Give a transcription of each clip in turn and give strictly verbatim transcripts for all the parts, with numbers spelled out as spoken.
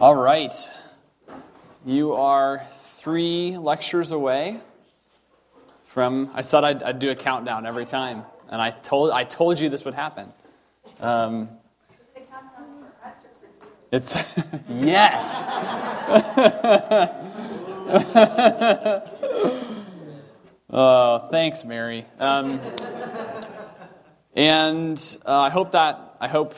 All right. You are three lectures away from, I said I'd, I'd do a countdown every time, and I told I told you this would happen. Um, it's, yes! Oh, thanks, Mary. Um, and uh, I hope that, I hope...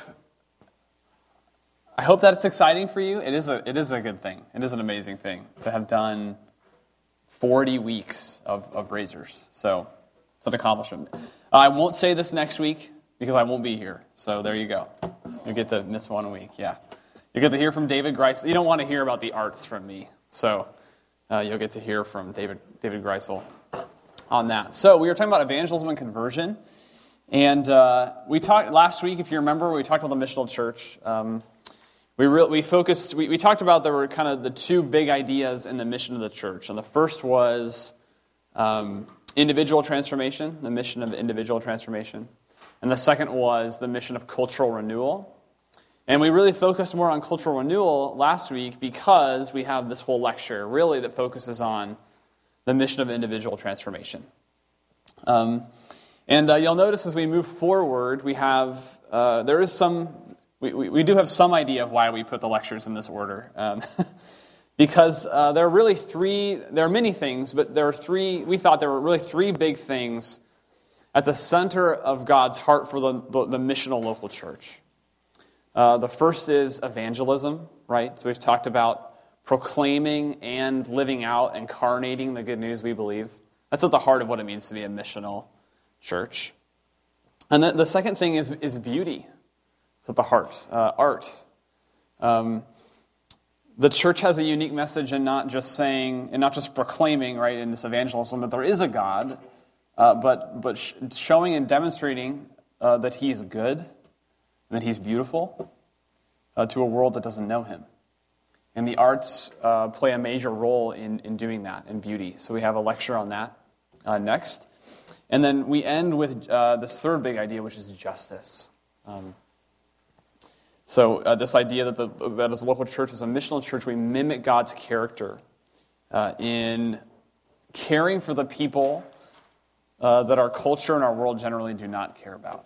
I hope that it's exciting for you. It is a it is a good thing. It is an amazing thing to have done forty weeks of, of Razors. So it's an accomplishment. I won't say this next week because I won't be here. So there you go. You get to miss one week. Yeah, you get to hear from David Greisel. You don't want to hear about the arts from me, so uh, you'll get to hear from David David Greisel on that. So we were talking about evangelism and conversion, and uh, we talked last week. If you remember, we talked about the missional church. Um, We re- we focused. We, we talked about there were kind of the two big ideas in the mission of the church, and the first was um, individual transformation, the mission of individual transformation, and the second was the mission of cultural renewal. And we really focused more on cultural renewal last week because we have this whole lecture really that focuses on the mission of individual transformation. Um, and uh, you'll notice as we move forward, we have uh, there is some. We, we, we do have some idea of why we put the lectures in this order. Um, because uh, there are really three, there are many things, but there are three, we thought there were really three big things at the center of God's heart for the, the, the missional local church. Uh, the first is evangelism, right? So we've talked about proclaiming and living out, incarnating the good news we believe. That's at the heart of what it means to be a missional church. And then the second thing is, is beauty. It's at the heart. Uh, art. Um, the church has a unique message in not just saying, and not just proclaiming, right, in this evangelism, that there is a God, uh, but but sh- showing and demonstrating uh, that He is good, and that He's beautiful uh, to a world that doesn't know Him. And the arts uh, play a major role in, in doing that, in beauty. So we have a lecture on that uh, next. And then we end with uh, this third big idea, which is justice. Um, So uh, this idea that, the, that as a local church, as a missional church, we mimic God's character uh, in caring for the people uh, that our culture and our world generally do not care about.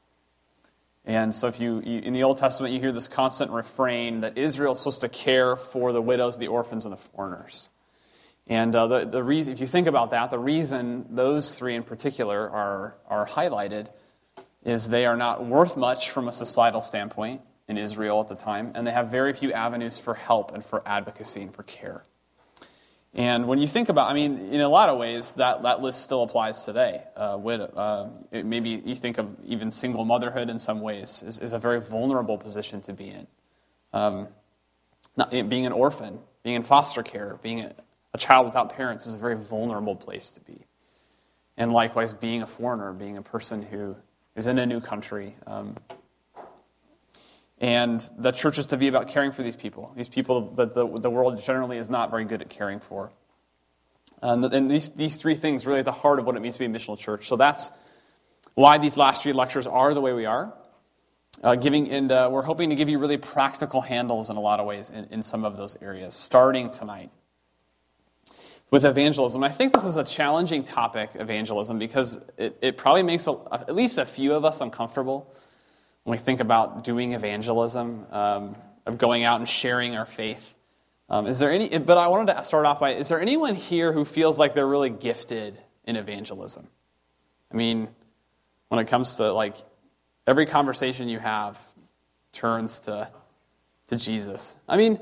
And so if you, you, in the Old Testament, you hear this constant refrain that Israel is supposed to care for the widows, the orphans, and the foreigners. And uh, the, the reason, if you think about that, the reason those three in particular are, are highlighted is they are not worth much from a societal standpoint in Israel at the time, and they have very few avenues for help and for advocacy and for care. And when you think about, I mean, in a lot of ways, that, that list still applies today. Uh, widow, uh, it, maybe you think of even single motherhood in some ways is, is a very vulnerable position to be in. Um, not, being an orphan, being in foster care, being a, a child without parents is a very vulnerable place to be. And likewise, being a foreigner, being a person who is in a new country. Um, And the church is to be about caring for these people, these people that the, the world generally is not very good at caring for. And, and these, these three things really at the heart of what it means to be a missional church. So that's why these last three lectures are the way we are. Uh, giving, and uh, we're hoping to give you really practical handles in a lot of ways in, in some of those areas, starting tonight with evangelism. I think this is a challenging topic, evangelism, because it, it probably makes a, at least a few of us uncomfortable when we think about doing evangelism, um, of going out and sharing our faith. Um, is there any? But I wanted to start off by, is there anyone here who feels like they're really gifted in evangelism? I mean, when it comes to, like, every conversation you have turns to to Jesus. I mean,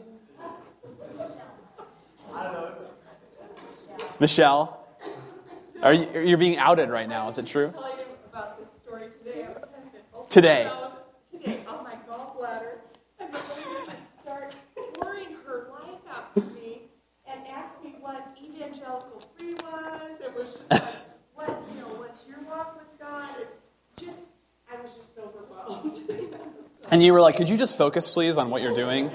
Michelle, are you, you're being outed right now, is it true? I'll tell you about this story today. I was having Today. Today on my gallbladder, and the lady just starts pouring her life out to me and asked me what evangelical free was. It was just like, what, you know, what's your walk with God? It just, I was just overwhelmed. So. And you were like, could you just focus, please, on what you're doing?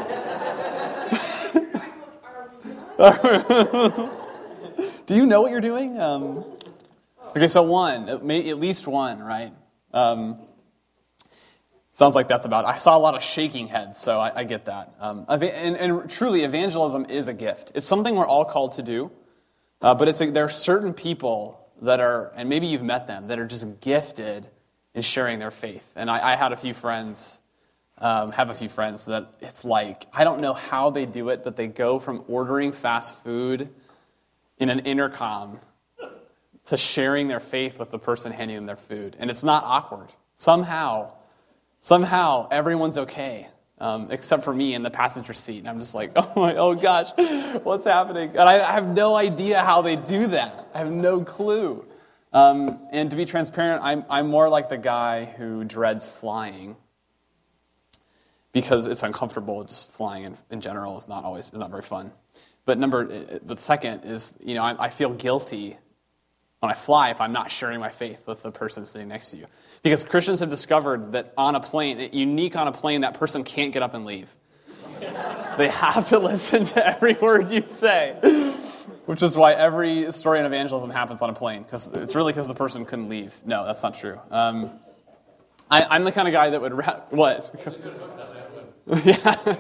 Do you know what you're doing? Um, okay, so one, at least one, right? Um, Sounds like that's about it. I saw a lot of shaking heads, so I, I get that. Um, and, and truly, evangelism is a gift. It's something we're all called to do, uh, but it's a, there are certain people that are, and maybe you've met them, that are just gifted in sharing their faith. And I, I had a few friends, um, have a few friends that it's like, I don't know how they do it, but they go from ordering fast food in an intercom to sharing their faith with the person handing them their food. And it's not awkward. Somehow... Somehow, everyone's okay, um, except for me in the passenger seat. And I'm just like, oh my, oh gosh, what's happening? And I, I have no idea how they do that. I have no clue. Um, and to be transparent, I'm, I'm more like the guy who dreads flying because it's uncomfortable. Just flying in, in general is not always is not very fun. But number, but second is, you know, I, I feel guilty when I fly if I'm not sharing my faith with the person sitting next to you. Because Christians have discovered that on a plane, unique on a plane, that person can't get up and leave. They have to listen to every word you say, which is why every story in evangelism happens on a plane, because it's really because the person couldn't leave. No, that's not true. Um, I, I'm the kind of guy that would... Ra- what? Yeah.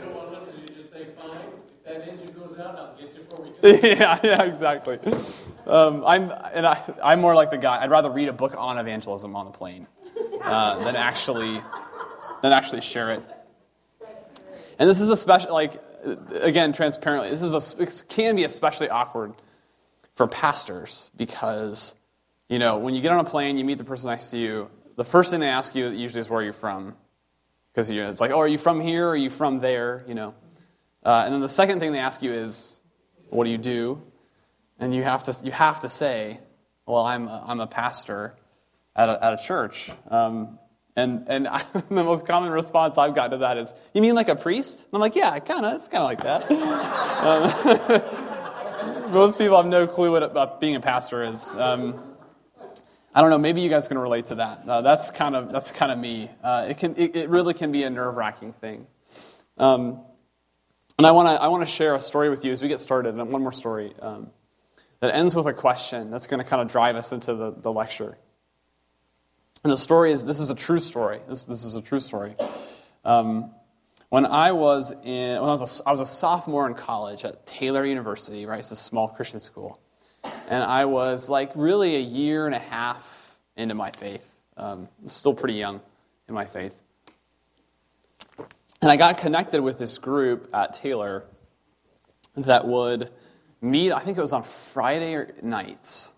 Yeah, yeah, exactly. Um, I'm and I, I'm more like the guy. I'd rather read a book on evangelism on the plane uh, than actually than actually share it. And this is especially like again, transparently. This is a it can be especially awkward for pastors because you know when you get on a plane, you meet the person next to you. The first thing they ask you usually is where you're from, because you know, it's like, oh, are you from here? Or are you from there? You know, uh, and then the second thing they ask you is, what do you do? And you have to you have to say, well, I'm a, I'm a pastor at a, at a church. Um, and and I, the most common response I've got to that is, you mean like a priest? And I'm like, yeah, kind of. It's kind of like that. um, most people have no clue what about being a pastor is. Um, I don't know. Maybe you guys can relate to that. Uh, that's kind of that's kind of me. Uh, it can it, it really can be a nerve-wracking thing. Um, and I want to I want to share a story with you as we get started. And one more story. Um, That ends with a question that's going to kind of drive us into the, the lecture. And the story is, this is a true story. This, this is a true story. Um, when I was in, when I was a, I was a sophomore in college at Taylor University, right? It's a small Christian school. And I was like really a year and a half into my faith. Um, still pretty young in my faith. And I got connected with this group at Taylor that would meet, I think it was on Friday nights,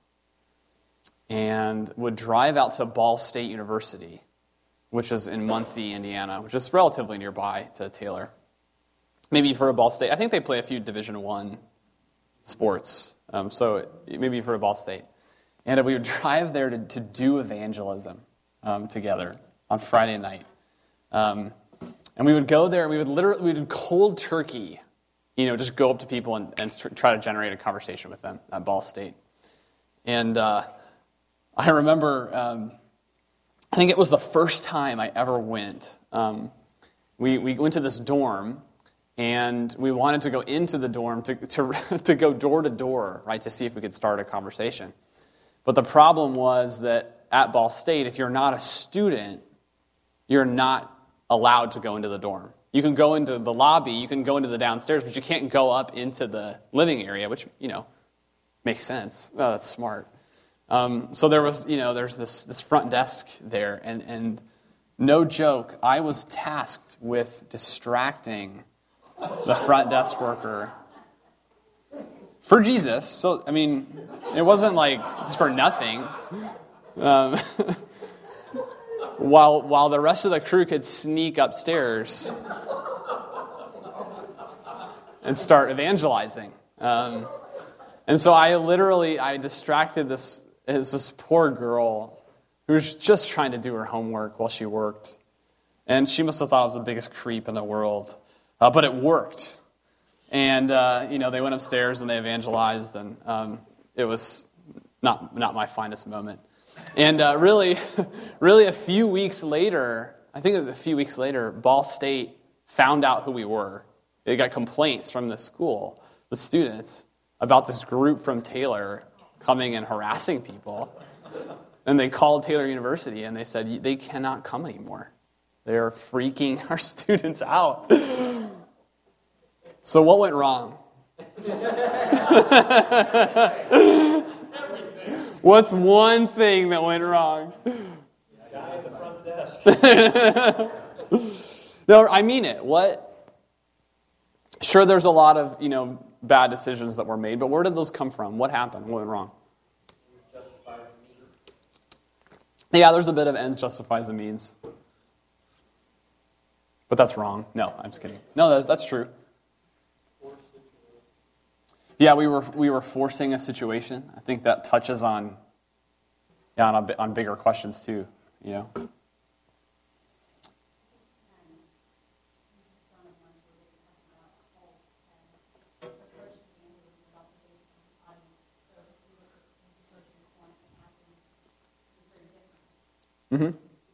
and would drive out to Ball State University, which is in Muncie, Indiana, which is relatively nearby to Taylor. Maybe you've heard of Ball State. I think they play a few Division One sports, um, so maybe you've heard of Ball State. And we would drive there to, to do evangelism um, together on Friday night. Um, and we would go there, and we would literally, we would cold turkey, you know, just go up to people and, and try to generate a conversation with them at Ball State. And uh, I remember, um, I think it was the first time I ever went. Um, we, we went to this dorm, and we wanted to go into the dorm to, to, to go door to door, right, to see if we could start a conversation. But the problem was that at Ball State, if you're not a student, you're not allowed to go into the dorm. You can go into the lobby, you can go into the downstairs, but you can't go up into the living area, which, you know, makes sense. Oh, that's smart. Um, so there was, you know, there's this this front desk there, and, and no joke, I was tasked with distracting the front desk worker for Jesus. So, I mean, it wasn't like just for nothing. Um, while while the rest of the crew could sneak upstairs and start evangelizing. Um, and so I literally, I distracted this, this poor girl who was just trying to do her homework while she worked. And she must have thought I was the biggest creep in the world. Uh, but it worked. And, uh, you know, they went upstairs and they evangelized, and um, it was not not my finest moment. And uh, really, really a few weeks later, I think it was a few weeks later, Ball State found out who we were. They got complaints from the school, the students, about this group from Taylor coming and harassing people. And they called Taylor University and they said, they cannot come anymore. They're freaking our students out. So what went wrong? What's one thing that went wrong? Guy in the front desk. No, I mean it. What? Sure, there's a lot of, you know, bad decisions that were made, but where did those come from? What happened? What went wrong? Yeah, there's a bit of ends justifies the means. But that's wrong. No, I'm just kidding. No, that's, that's true. Yeah, we were we were forcing a situation. I think that touches on, yeah, on, a, on bigger questions too, you know. Mm-hmm.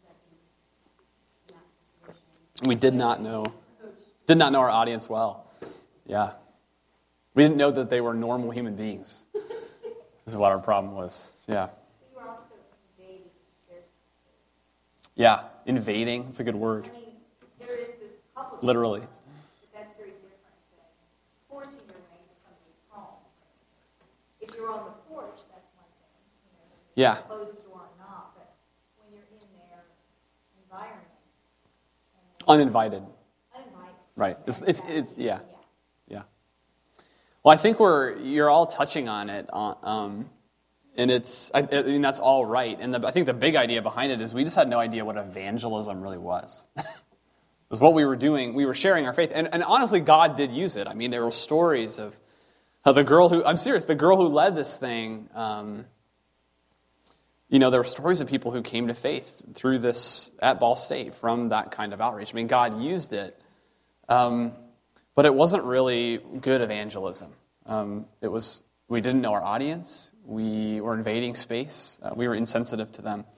We did not know, did not know our audience well. Yeah. We didn't know that they were normal human beings. This is what our problem was. Yeah. We were also invading their space. Yeah, invading. It's a good word. I mean, there is this public. Literally. But that's very different than forcing your way into somebody's home, for instance. If you're on the porch, that's one thing. You know, you Yeah. close the door or not, but when you're in their environment. Uninvited. Uninvited. Right. It's, it's, it's yeah. Yeah. Yeah. Well, I think we're, you're all touching on it, uh, um, and it's, I, I mean, that's all right. And the, I think the big idea behind it is we just had no idea what evangelism really was. It was what we were doing. We were sharing our faith. And, and honestly, God did use it. I mean, there were stories of how the girl who, I'm serious, the girl who led this thing, um, you know, there were stories of people who came to faith through this at Ball State from that kind of outreach. I mean, God used it. Um, But it wasn't really good evangelism. Um, it was we didn't know our audience. We were invading space. Uh, we were insensitive to them.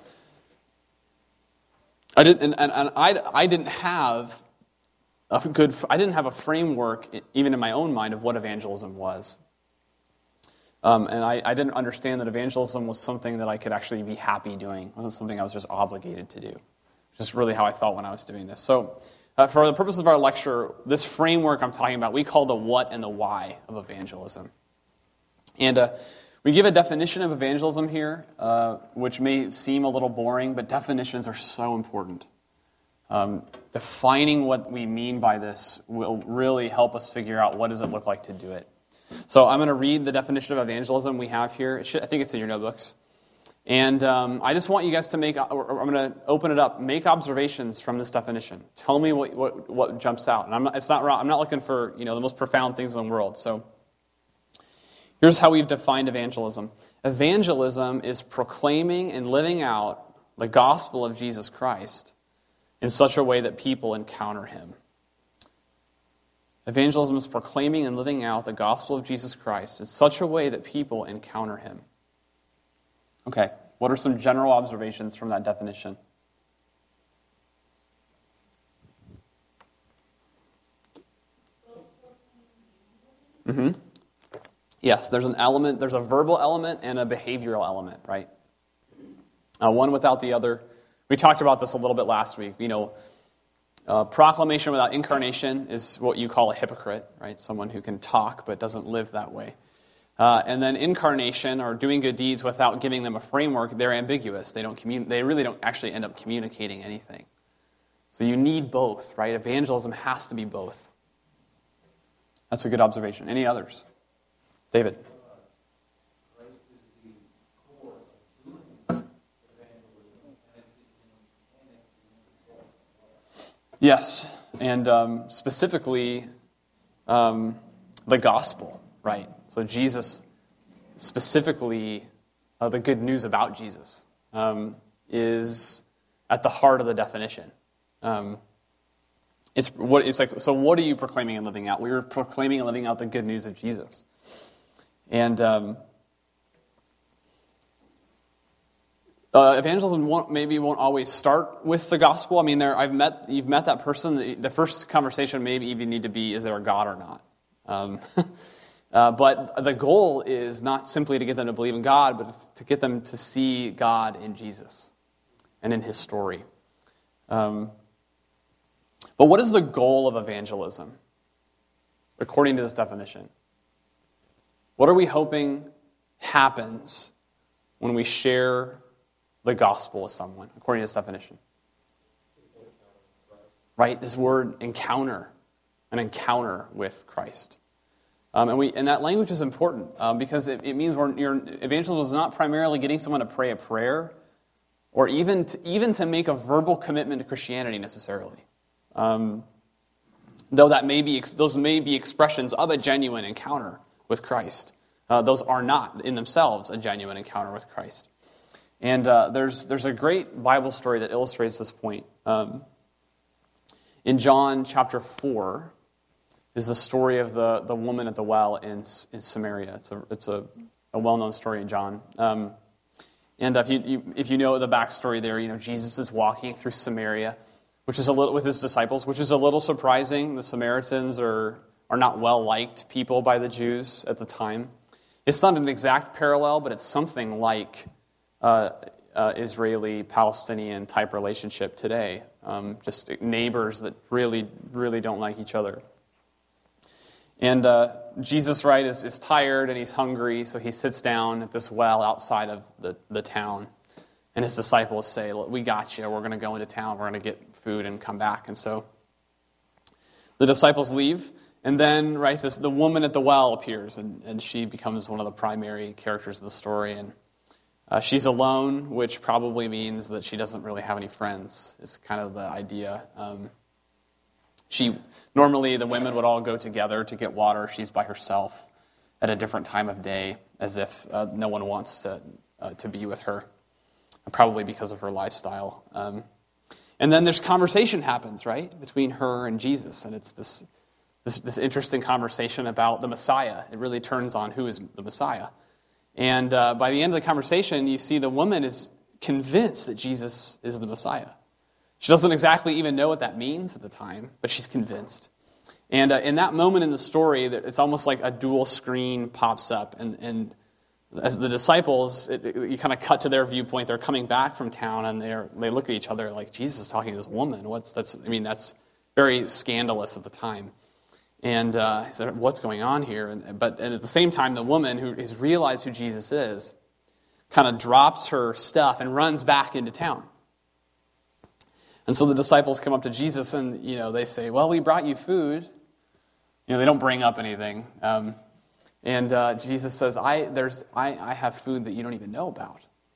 I didn't, and, and, and I, I didn't have a good. I didn't have a framework, even in my own mind, of what evangelism was. Um, and I, I didn't understand that evangelism was something that I could actually be happy doing. It wasn't something I was just obligated to do. Which is really how I felt when I was doing this. So. Uh, for the purpose of our lecture, this framework I'm talking about, we call the what and the why of evangelism. And uh, we give a definition of evangelism here, uh, which may seem a little boring, but definitions are so important. Um, defining what we mean by this will really help us figure out what does it look like to do it. So I'm going to read the definition of evangelism we have here. It should, I think it's in your notebooks. And um, I just want you guys to make, or I'm going to open it up, make observations from this definition. Tell me what what, what jumps out. And I'm not, it's not wrong. I'm not looking for, you know, the most profound things in the world. So here's how we've defined evangelism. Evangelism is proclaiming and living out the gospel of Jesus Christ in such a way that people encounter him. Evangelism is proclaiming and living out the gospel of Jesus Christ in such a way that people encounter him. Okay, what are some general observations from that definition? Mm-hmm. Yes, there's an element, there's a verbal element and a behavioral element, right? Uh, one without the other. We talked about this a little bit last week. You know, uh, proclamation without incarnation is what you call a hypocrite, right? Someone who can talk but doesn't live that way. Uh, and then incarnation, or doing good deeds without giving them a framework, they're ambiguous. They don't commun- They really don't actually end up communicating anything. So you need both, right? Evangelism has to be both. That's a good observation. Any others? David? Yes, and um, specifically um, the gospel, right? So Jesus, specifically uh, the good news about Jesus, um, is at the heart of the definition. Um, it's what it's like. So, what are you proclaiming and living out? We were proclaiming and living out the good news of Jesus, and um, uh, evangelism won't, maybe won't always start with the gospel. I mean, there I've met you've met that person. The first conversation maybe even need to be: is there a God or not? Um, Uh, but the goal is not simply to get them to believe in God, but to get them to see God in Jesus and in his story. Um, But what is the goal of evangelism, according to this definition? What are we hoping happens when we share the gospel with someone, according to this definition? Right, this word encounter, an encounter with Christ. Um, and we and that language is important um, because it, it means we're, your evangelism is not primarily getting someone to pray a prayer or even to, even to make a verbal commitment to Christianity necessarily. Um, though that may be those may be expressions of a genuine encounter with Christ. Uh, those are not in themselves a genuine encounter with Christ. And uh, there's there's a great Bible story that illustrates this point. Um, in John chapter four is the story of the, the woman at the well in in Samaria. It's a it's a, a well-known story in John. Um, and if you, you if you know the backstory there, you know Jesus is walking through Samaria, which is a little with his disciples, which is a little surprising. The Samaritans are are not well-liked people by the Jews at the time. It's not an exact parallel, but it's something like uh, uh, Israeli-Palestinian type relationship today. Um, just neighbors that really, really don't like each other. And uh, Jesus, right, is, is tired and he's hungry, so he sits down at this well outside of the, the town. And his disciples say, "Look, we got you. We're going to go into town. We're going to get food and come back." And so the disciples leave. And then, right, this the woman at the well appears, and, and she becomes one of the primary characters of the story. And uh, she's alone, which probably means that she doesn't really have any friends, is kind of the idea. Um, she normally, the women would all go together to get water. She's by herself at a different time of day, as if uh, no one wants to uh, to be with her, probably because of her lifestyle. Um, and then there's conversation happens, right, between her and Jesus, and it's this... This, this interesting conversation about the Messiah. It really turns on who is the Messiah. And uh, by the end of the conversation, you see the woman is convinced that Jesus is the Messiah. She doesn't exactly even know what that means at the time, but she's convinced. And uh, in that moment in the story, it's almost like a dual screen pops up. And, and as the disciples, it, it, you kind of cut to their viewpoint. They're coming back from town, and they they look at each other like, Jesus is talking to this woman. What's that's? I mean, that's very scandalous at the time. And uh, he said, "What's going on here?" And, but and at the same time, the woman who has realized who Jesus is kind of drops her stuff and runs back into town. And so the disciples come up to Jesus and, you know, they say, "Well, we brought you food." You know, they don't bring up anything. Um, and uh, Jesus says, I, there's, I, I have food that you don't even know about.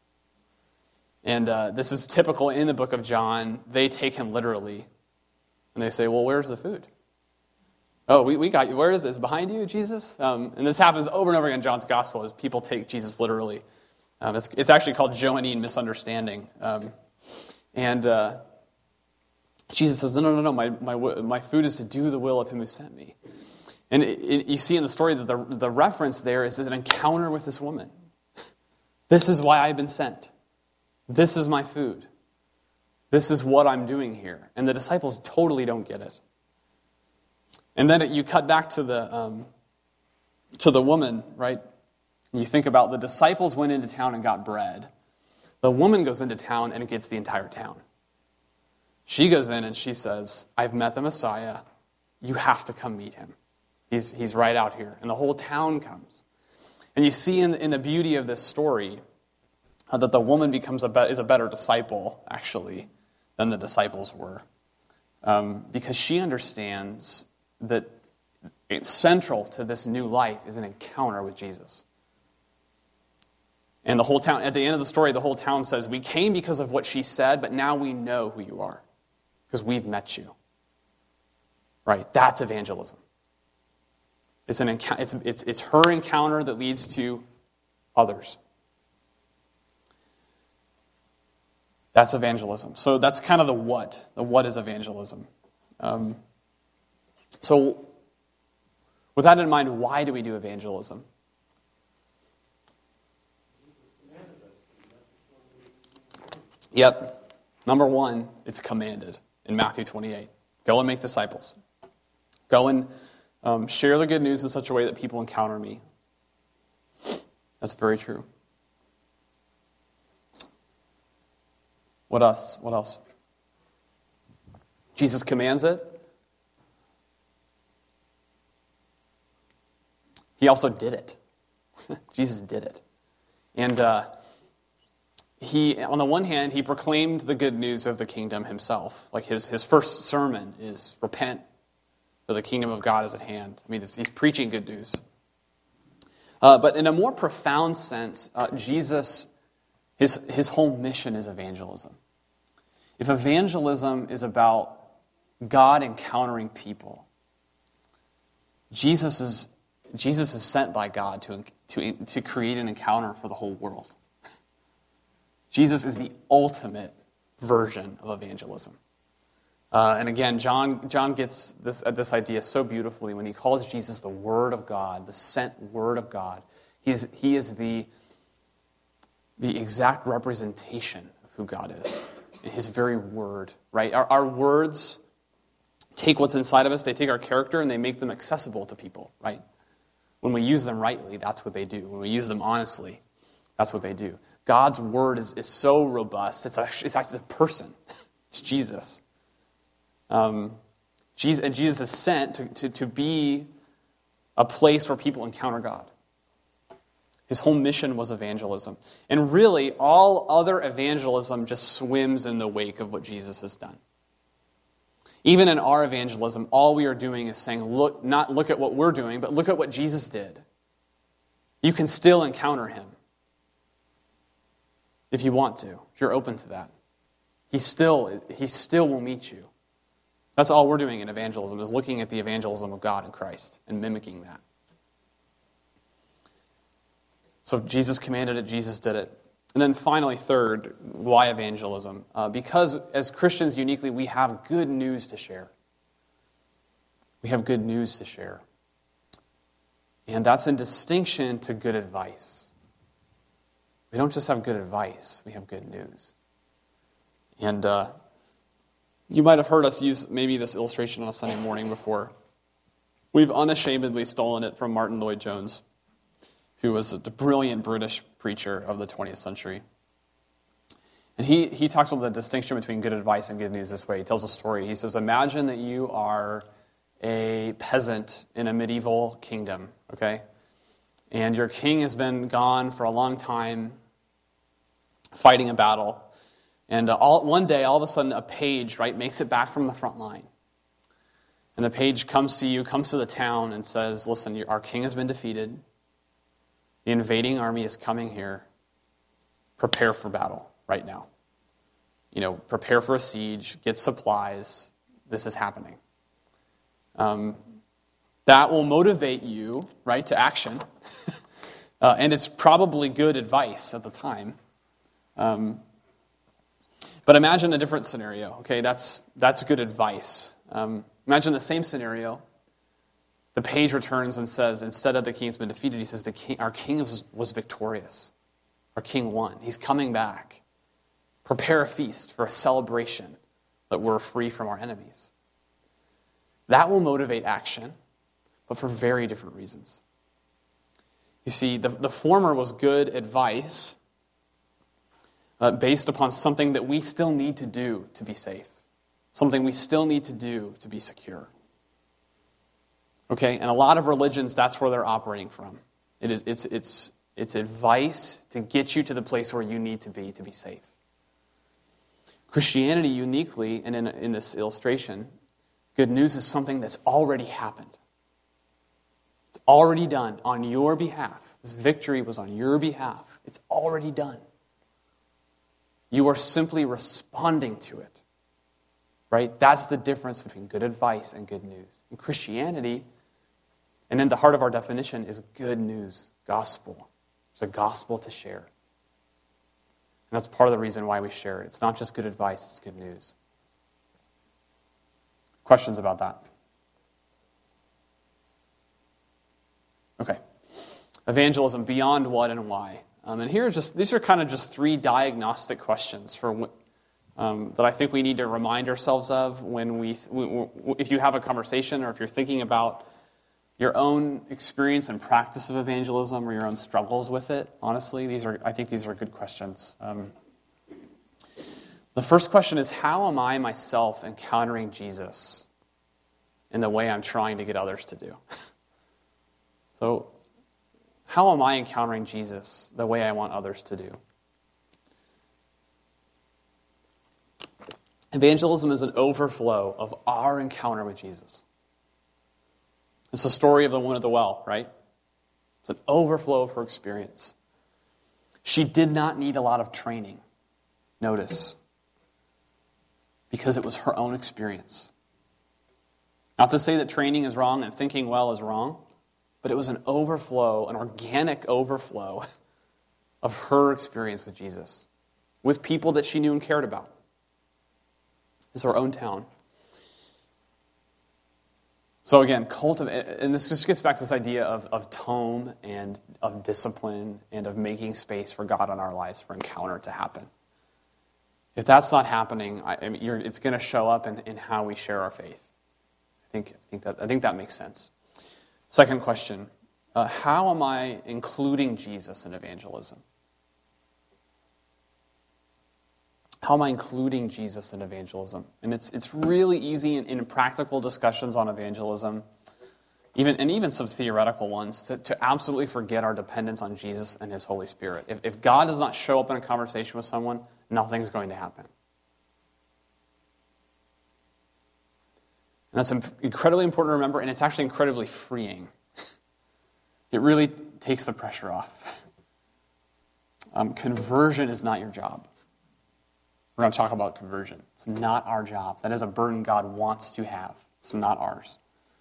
And uh, this is typical in the book of John. They take him literally. And they say, "Well, where's the food?" "Oh, we, we got you. Where is this? Behind you, Jesus?" Um, and this happens over and over again in John's gospel as people take Jesus literally. Um, it's, it's actually called Johannine misunderstanding. Um, and uh, Jesus says, no, no, no, no, my, my, my food is to do the will of him who sent me. And it, it, you see in the story that the, the reference there is an encounter with this woman. This is why I've been sent. This is my food. This is what I'm doing here. And the disciples totally don't get it. And then it, you cut back to the um, to the woman, right? And you think about the disciples went into town and got bread. The woman goes into town and it gets the entire town. She goes in and she says, "I've met the Messiah. You have to come meet him. He's he's right out here." And the whole town comes. And you see in, in the beauty of this story uh, that the woman becomes a be- is a better disciple, actually, than the disciples were. Um, because she understands that it's central to this new life is an encounter with Jesus. And the whole town, at the end of the story, the whole town says, "We came because of what she said, but now we know who you are, because we've met you." Right? That's evangelism. It's an enc- it's, it's, it's her encounter that leads to others. That's evangelism. So that's kind of the what. The what is evangelism. Um, so with that in mind, why do we do evangelism? Yep. Number one, it's commanded in Matthew twenty-eight. Go and make disciples. Go and um, share the good news in such a way that people encounter me. That's very true. What else? What else? Jesus commands it. He also did it. Jesus did it. And uh, he, on the one hand, he proclaimed the good news of the kingdom himself. Like his, his first sermon is, repent, for the kingdom of God is at hand. I mean, it's, he's preaching good news. Uh, but in a more profound sense, uh, Jesus, his, his whole mission is evangelism. If evangelism is about God encountering people, Jesus is Jesus is sent by God to, to, to create an encounter for the whole world. Jesus is the ultimate version of evangelism. Uh, and again, John John gets this uh, this idea so beautifully when he calls Jesus the Word of God, the sent Word of God. He is, he is the, the exact representation of who God is. His very word, right? Our, our words take what's inside of us, they take our character, and they make them accessible to people, right? When we use them rightly, that's what they do. When we use them honestly, that's what they do. God's word is, is so robust, it's actually, it's actually a person. It's Jesus. Um, Jesus. And Jesus is sent to, to, to be a place where people encounter God. His whole mission was evangelism. And really, all other evangelism just swims in the wake of what Jesus has done. Even in our evangelism, all we are doing is saying, look, not look at what we're doing, but look at what Jesus did. You can still encounter him if you want to, if you're open to that. He still, he still will meet you. That's all we're doing in evangelism, is looking at the evangelism of God in Christ and mimicking that. So Jesus commanded it, Jesus did it. And then finally, third, why evangelism? Uh, because as Christians uniquely, we have good news to share. We have good news to share. And that's in distinction to good advice. We don't just have good advice, we have good news. And uh, you might have heard us use maybe this illustration on a Sunday morning before. We've unashamedly stolen it from Martin Lloyd-Jones, who was a brilliant British preacher of the twentieth century. And he, he talks about the distinction between good advice and good news this way. He tells a story. He says, imagine that you are a peasant in a medieval kingdom, okay? And your king has been gone for a long time, fighting a battle. And uh, all, one day, all of a sudden, a page, right, makes it back from the front line. And the page comes to you, comes to the town, and says, listen, our king has been defeated. The invading army is coming here. Prepare for battle right now. You know, prepare for a siege, get supplies. This is happening. Um, that will motivate you, right, to action. uh, and it's probably good advice at the time. Um, but imagine a different scenario, okay? That's, that's good advice. Um, imagine the same scenario. The page returns and says, instead of the king's been defeated, he says, the king, our king was, was victorious. Our king won. He's coming back. Prepare a feast for a celebration that we're free from our enemies. That will motivate action, but for very different reasons. You see, the, the former was good advice uh, based upon something that we still need to do to be safe, something we still need to do to be secure. Okay, and a lot of religions, that's where they're operating from. It is, it's, it's, it's advice to get you to the place where you need to be to be safe. Christianity uniquely, and in, in this illustration, good news is something that's already happened. It's already done on your behalf. This victory was on your behalf. It's already done. You are simply responding to it. Right? That's the difference between good advice and good news. In Christianity, and in the heart of our definition, is good news, gospel. There's a gospel to share. And that's part of the reason why we share it. It's not just good advice, it's good news. Questions about that? Okay. Evangelism, beyond what and why. Um, and here are just these are kind of just three diagnostic questions for um, that I think we need to remind ourselves of when we, we, if you have a conversation or if you're thinking about your own experience and practice of evangelism or your own struggles with it. Honestly, these are I think these are good questions. Um, The first question is, how am I myself encountering Jesus in the way I'm trying to get others to do? So, how am I encountering Jesus the way I want others to do? Evangelism is an overflow of our encounter with Jesus. It's the story of the woman at the well, right? It's an overflow of her experience. She did not need a lot of training. Notice. Because it was her own experience. Not to say that training is wrong and thinking well is wrong, but it was an overflow, an organic overflow of her experience with Jesus, with people that she knew and cared about. It's her own town. So again, cultivate, and this just gets back to this idea of, of tone and of discipline and of making space for God in our lives for encounter to happen. If that's not happening, I, I mean, you're, it's going to show up in, in how we share our faith. I think, I think that I think that makes sense. Second question: uh, how am I including Jesus in evangelism? How am I including Jesus in evangelism? And it's it's really easy in, in practical discussions on evangelism, even and even some theoretical ones, to, to absolutely forget our dependence on Jesus and His Holy Spirit. If, if God does not show up in a conversation with someone, nothing's going to happen. And that's incredibly important to remember, and it's actually incredibly freeing. It really takes the pressure off. Um, conversion is not your job. We're going to talk about conversion. It's not our job. That is a burden God wants to have. It's not ours.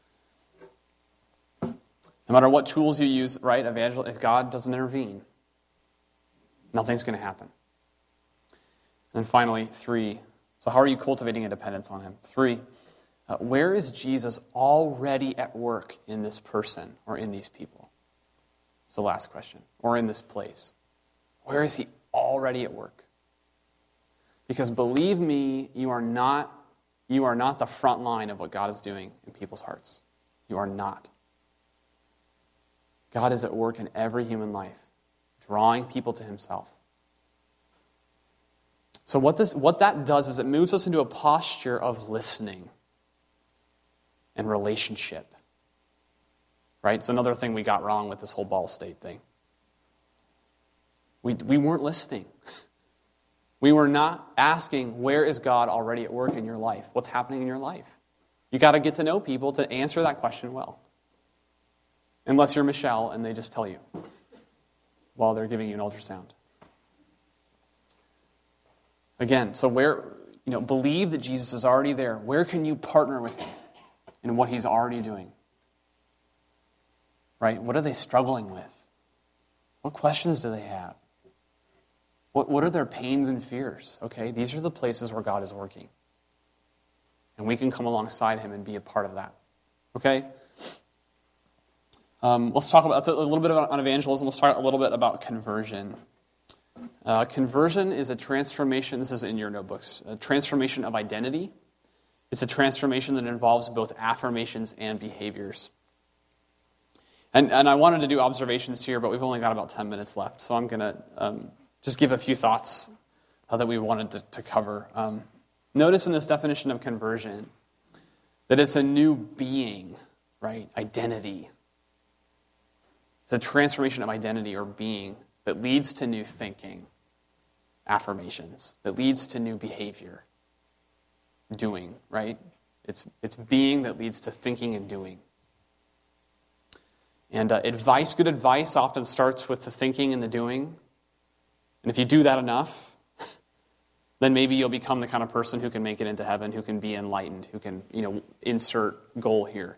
No matter what tools you use, right, evangel- if God doesn't intervene, nothing's going to happen. And finally, three, so how are you cultivating a dependence on Him? Three, uh, where is Jesus already at work in this person or in these people? It's the last question. Or in this place. Where is He already at work? Because believe me, you are not, you are not the front line of what God is doing in people's hearts. You are not. God is at work in every human life, drawing people to Himself. So what this, what that does is it moves us into a posture of listening and relationship. Right? It's another thing we got wrong with this whole Ball State thing. We, we weren't listening. We were not asking, where is God already at work in your life? What's happening in your life? You got to get to know people to answer that question well. Unless you're Michelle and they just tell you while they're giving you an ultrasound. Again, so where, you know, believe that Jesus is already there. Where can you partner with Him in what He's already doing? Right? What are they struggling with? What questions do they have? What, what are their pains and fears? Okay, these are the places where God is working. And we can come alongside Him and be a part of that. Okay? Um, let's talk about, that's a little bit about on evangelism. Let's talk a little bit about conversion. Uh, conversion is a transformation, this is in your notebooks, a transformation of identity. It's a transformation that involves both affirmations and behaviors. And, and I wanted to do observations here, but we've only got about ten minutes left, so I'm going to um, just give a few thoughts uh, that we wanted to, to cover. Um, notice in this definition of conversion that it's a new being, right? Identity. It's a transformation of identity or being that leads to new thinking, affirmations, that leads to new behavior, doing, right? It's, it's being that leads to thinking and doing. And uh, advice, good advice often starts with the thinking and the doing. And if you do that enough, then maybe you'll become the kind of person who can make it into heaven, who can be enlightened, who can, you know, insert goal here.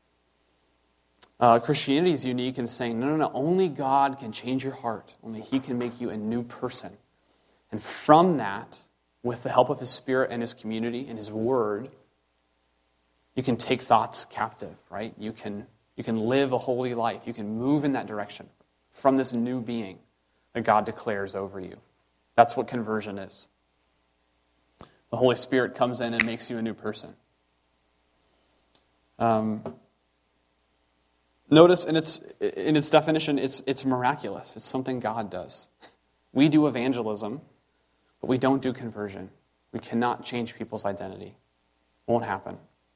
Uh, Christianity is unique in saying, no, no, no, only God can change your heart. Only He can make you a new person. And from that, with the help of His Spirit and His community and His Word, you can take thoughts captive, right? You can, you can live a holy life. You can move in that direction from this new being that God declares over you. That's what conversion is. The Holy Spirit comes in and makes you a new person. Um... Notice in its in its definition, it's it's miraculous. It's something God does. We do evangelism, but we don't do conversion. We cannot change people's identity. Won't happen.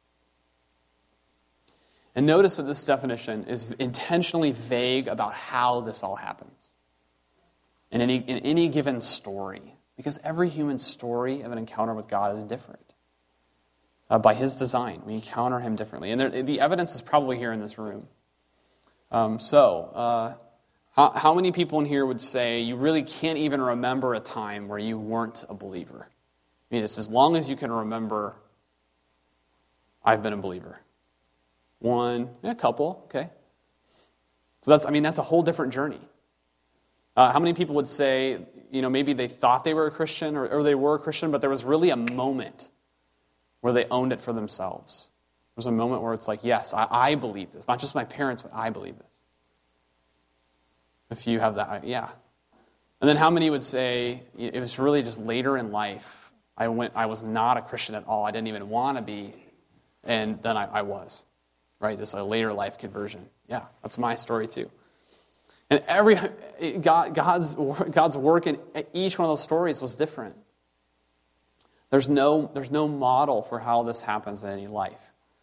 And notice that this definition is intentionally vague about how this all happens in any, in any given story, because every human story of an encounter with God is different. Uh, by his design, we encounter him differently. And there, the evidence is probably here in this room. Um, so, uh, how, how many people in here would say you really can't even remember a time where you weren't a believer? I mean, it's as long as you can remember, I've been a believer. One, a couple, okay. So that's, I mean, that's a whole different journey. Uh, how many people would say, you know, maybe they thought they were a Christian or, or they were a Christian, but there was really a moment where they owned it for themselves. There was a moment where it's like, yes, I, I believe this. Not just my parents, but I believe this. If you have that, yeah. And then how many would say, it was really just later in life, I went, I was not a Christian at all. I didn't even want to be, and then I, I was. Right, this a later life conversion. Yeah, that's my story too. And every God, God's God's work in each one of those stories was different. There's no there's no model for how this happens in any life.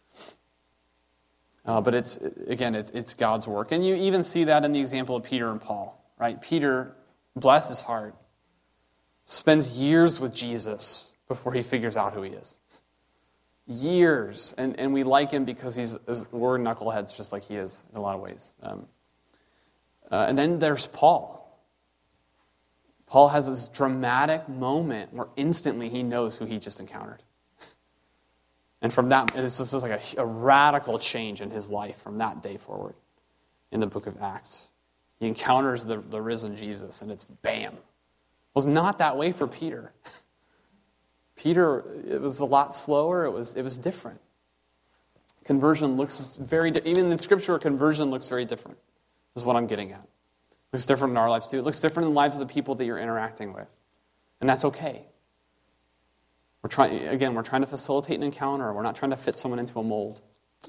Uh, but it's again, it's it's God's work, and you even see that in the example of Peter and Paul. Right, Peter, bless his heart, spends years with Jesus before he figures out who he is. Years, and, and we like him because he's we're knuckleheads just like he is in a lot of ways. Um, uh, and then there's Paul. Paul has this dramatic moment where instantly he knows who he just encountered. And from that, it's just like a, a radical change in his life from that day forward in the book of Acts. He encounters the, the risen Jesus, and it's bam. It was not that way for Peter. Peter, it was a lot slower. It was it was different. Conversion looks very, even in Scripture, conversion looks very different. Is what I'm getting at. It looks different in our lives too. It looks different in the lives of the people that you're interacting with, and that's okay. We're trying again. We're trying to facilitate an encounter. We're not trying to fit someone into a mold.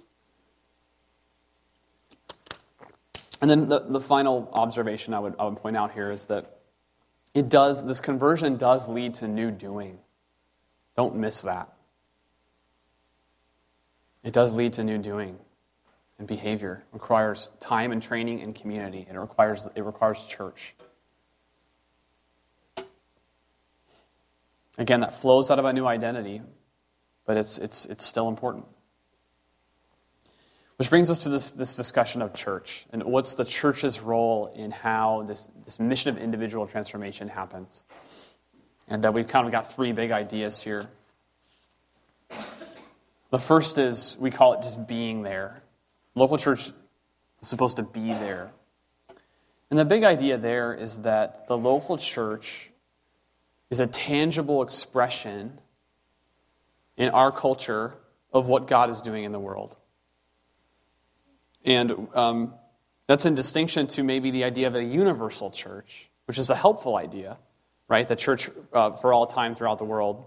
And then the, the final observation I would I would point out here is that it does this conversion does lead to new doing. Don't miss that. It does lead to new doing and behavior. It requires time and training and community. And it requires it requires church. Again, that flows out of a new identity, but it's it's it's still important. Which brings us to this, this discussion of church and what's the church's role in how this, this mission of individual transformation happens. And uh, we've kind of got three big ideas here. The first is, we call it just being there. Local church is supposed to be there. And the big idea there is that the local church is a tangible expression in our culture of what God is doing in the world. And um, that's in distinction to maybe the idea of a universal church, which is a helpful idea. Right, the church uh, for all time throughout the world.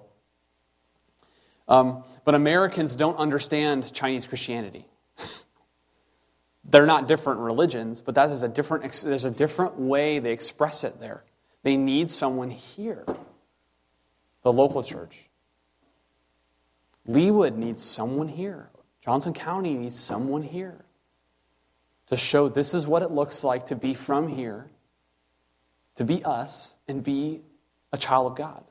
Um, but Americans don't understand Chinese Christianity. They're not different religions, but that is a different. There's a different way they express it there. They need someone here. The local church. Leawood needs someone here. Johnson County needs someone here to show this is what it looks like to be from here, to be us, and be a child of God.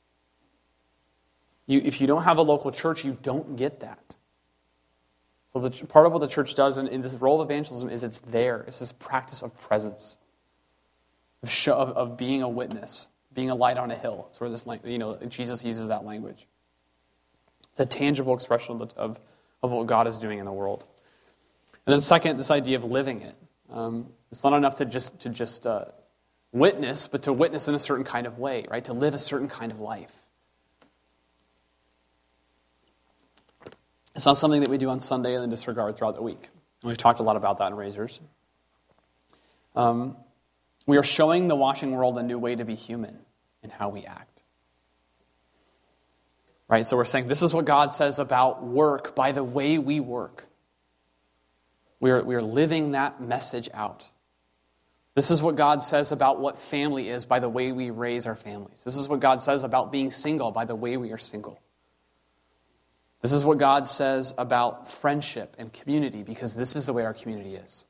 You, if you don't have a local church, you don't get that. So the, part of what the church does in, in this role of evangelism is it's there. It's this practice of presence, of, show, of, of being a witness, being a light on a hill. It's where this, you know, Jesus uses that language. It's a tangible expression of, of, of what God is doing in the world. And then second, this idea of living it. Um, it's not enough to just to just uh, witness, but to witness in a certain kind of way, right? To live a certain kind of life. It's not something that we do on Sunday and then disregard throughout the week. We've talked a lot about that in Razors. Um, we are showing the watching world a new way to be human in how we act. Right? So we're saying this is what God says about work by the way we work. We are, we are living that message out. This is what God says about what family is by the way we raise our families. This is what God says about being single by the way we are single. This is what God says about friendship and community, because this is the way our community is.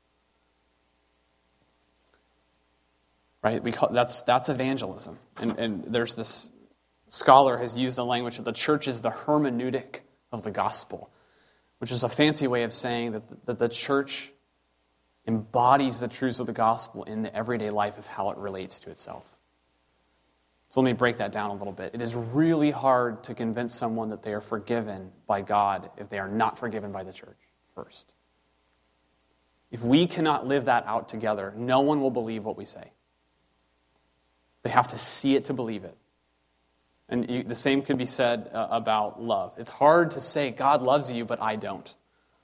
Right? We call, that's, that's evangelism. And, and there's this scholar has used the language that the church is the hermeneutic of the gospel, which is a fancy way of saying that the, that the church embodies the truths of the gospel in the everyday life of how it relates to itself. So let me break that down a little bit. It is really hard to convince someone that they are forgiven by God if they are not forgiven by the church first. If we cannot live that out together, no one will believe what we say. They have to see it to believe it. And you, the same could be said uh, about love. It's hard to say, God loves you, but I don't.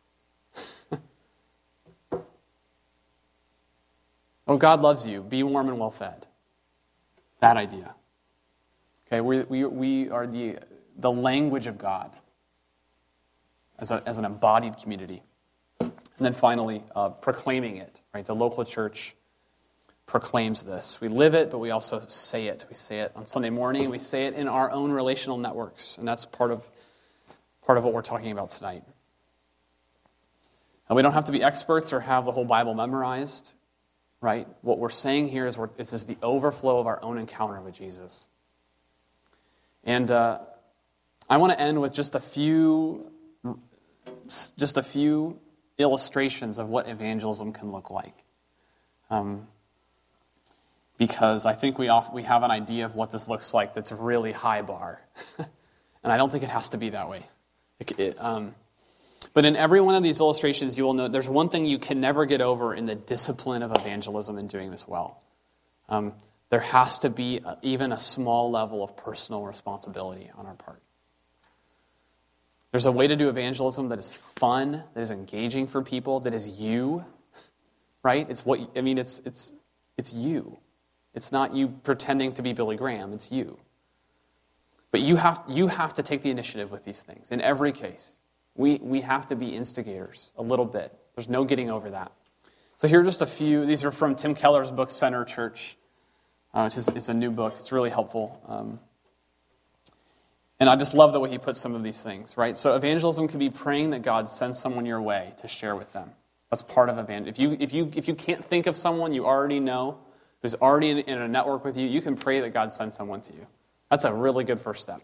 Oh, God loves you. Be warm and well fed. That idea. Okay, we we we are the the language of God as a, as an embodied community, and then finally uh, proclaiming it. Right, the local church proclaims this. We live it, but we also say it. We say it on Sunday morning. We say it in our own relational networks, and that's part of part of what we're talking about tonight. And we don't have to be experts or have the whole Bible memorized. Right? What we're saying here is we're, this is the overflow of our own encounter with Jesus. And uh, I want to end with just a few, just a few illustrations of what evangelism can look like, um, because I think we off, we have an idea of what this looks like that's a really high bar, and I don't think it has to be that way. It, it, um, But in every one of these illustrations, you will note there's one thing you can never get over in the discipline of evangelism and doing this well. Um, there has to be a, even a small level of personal responsibility on our part. There's a way to do evangelism that is fun, that is engaging for people, that is you, right? It's what I mean. It's it's it's you. It's not you pretending to be Billy Graham. It's you. But you have you have to take the initiative with these things in every case. We we have to be instigators a little bit. There's no getting over that. So here are just a few. These are from Tim Keller's book, Center Church, uh, which is it's a new book. It's really helpful. Um, and I just love the way he puts some of these things, right? So evangelism can be praying that God sends someone your way to share with them. That's part of evangelism. If you, if you, if you can't think of someone you already know who's already in, in a network with you, you can pray that God sends someone to you. That's a really good first step.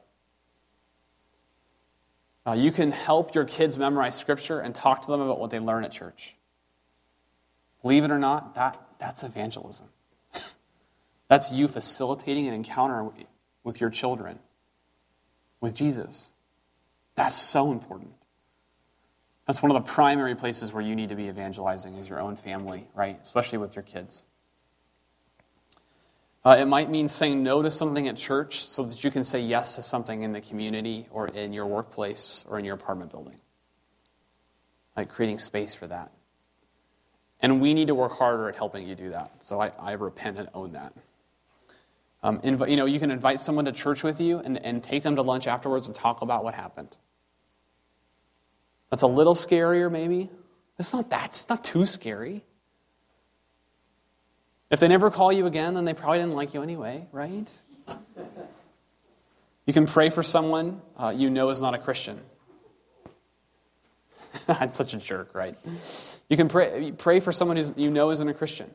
Uh, you can help your kids memorize Scripture and talk to them about what they learn at church. Believe it or not, that, that's evangelism. That's you facilitating an encounter with your children, with Jesus. That's so important. That's one of the primary places where you need to be evangelizing is your own family, right? Especially with your kids. Uh, it might mean saying no to something at church so that you can say yes to something in the community or in your workplace or in your apartment building. Like creating space for that. And we need to work harder at helping you do that. So I, I repent and own that. Um, inv- you know, you can invite someone to church with you and, and take them to lunch afterwards and talk about what happened. That's a little scarier, maybe. It's not that. It's not too scary. If they never call you again, then they probably didn't like you anyway, right? You can pray for someone uh, you know is not a Christian. I'm such a jerk, right? You can pray pray for someone who you know isn't a Christian.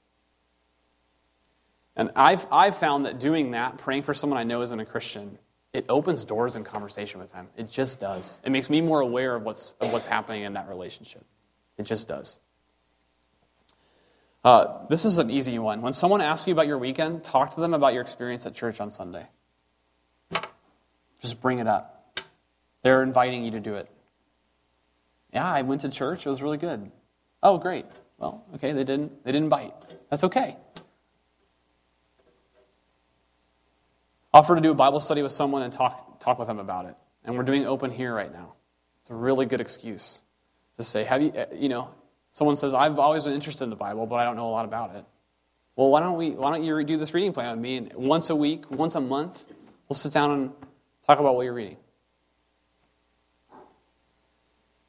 And I've I've found that doing that, praying for someone I know isn't a Christian, it opens doors in conversation with them. It just does. It makes me more aware of what's of what's happening in that relationship. It just does. Uh, this is an easy one. When someone asks you about your weekend, talk to them about your experience at church on Sunday. Just bring it up. They're inviting you to do it. Yeah, I went to church. It was really good. Oh, great. Well, okay, they didn't they didn't bite. That's okay. Offer to do a Bible study with someone and talk talk with them about it. And we're doing Open Here right now. It's a really good excuse to say, have you, you know, someone says, I've always been interested in the Bible, but I don't know a lot about it. Well, why don't we? Why don't you do this reading plan with me? And once a week, once a month, we'll sit down and talk about what you're reading.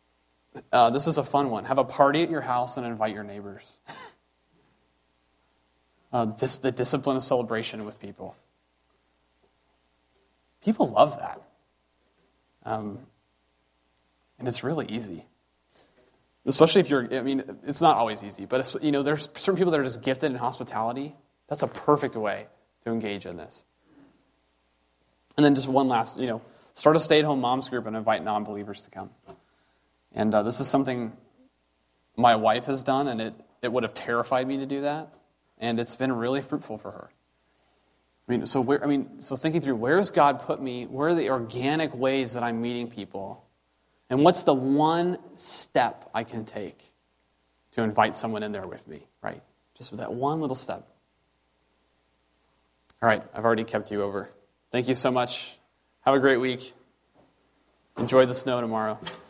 Uh, this is a fun one. Have a party at your house and invite your neighbors. Uh, this the discipline of celebration with people. People love that. Um, and it's really easy. Especially if you're, I mean, it's not always easy, but it's, you know, there's certain people that are just gifted in hospitality. That's a perfect way to engage in this. And then just one last, you know, start a stay-at-home moms group and invite non-believers to come. And uh, this is something my wife has done, and it, it would have terrified me to do that. And it's been really fruitful for her. I mean, so where, I mean, so thinking through, where has God put me? Where are the organic ways that I'm meeting people? And what's the one step I can take to invite someone in there with me, right? Just with that one little step. All right, I've already kept you over. Thank you so much. Have a great week. Enjoy the snow tomorrow.